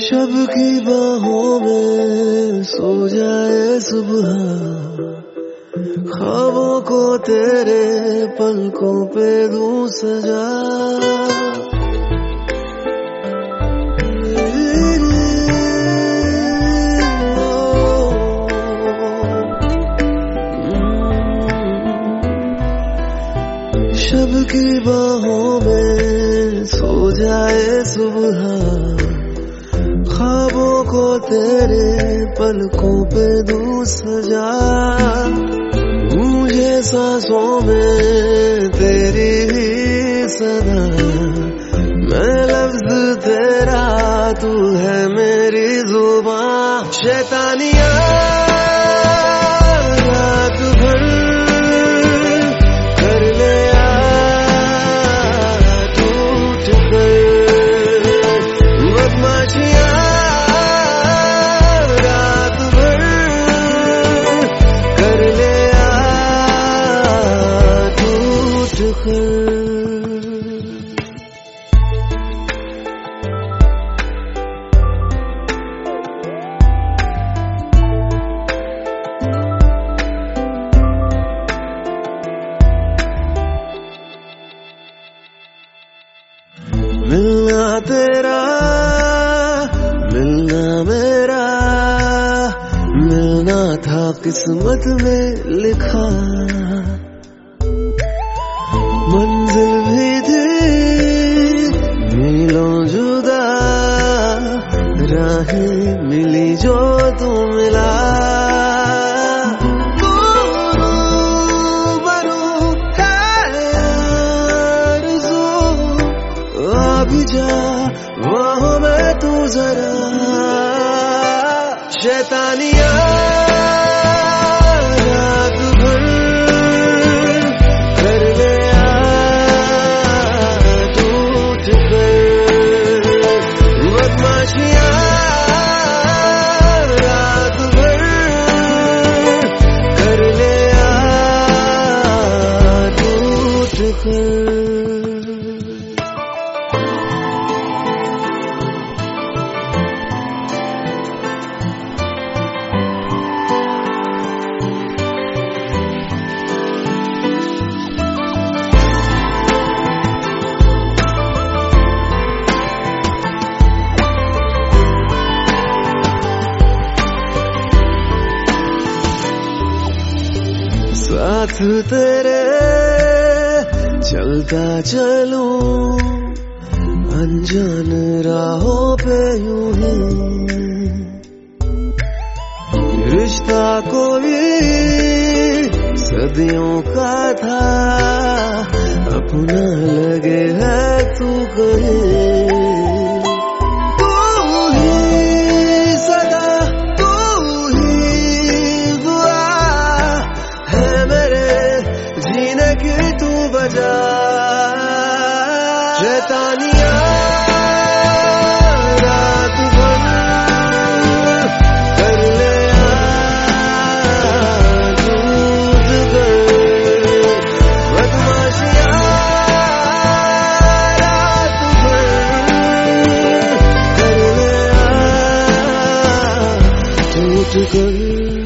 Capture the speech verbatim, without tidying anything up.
शब की बाहों में सो जाए सुबह, ख्वाबों को तेरे पलकों पे दूं सजा। शब की बाहों में सो जाए सुबह, ख्वाबों को तेरे पलकों पे दूं सजा। मुझे सांसों में तेरी ही सदा, मैं लफ्ज तेरा, तू है मेरी जुबान। शैतानियाँ रात भर कर ले टूट कर, बदमाशियाँ रात भर कर ले टूट कर। मिलना तेरा, मिलना मेरा, मिलना था किस्मत में लिखा। मंजिल भी थी मीलों जुदा, राहें मिली जो तू मिला। अभी जा वहाँ में तू जरा। शैतानियाँ रात भर कर ले टूट कर, बदमाशियाँ रात भर कर ले टूट कर। साथ तेरे चलता चलूं, अनजान राहों पे यूं ही। रिश्ता कोई सदियों का था, अपना लगे है तू कहीं। शैतानियाँ रात भर कर ले टूट कर, बदमाशियाँ रात भर कर ले टूट कर।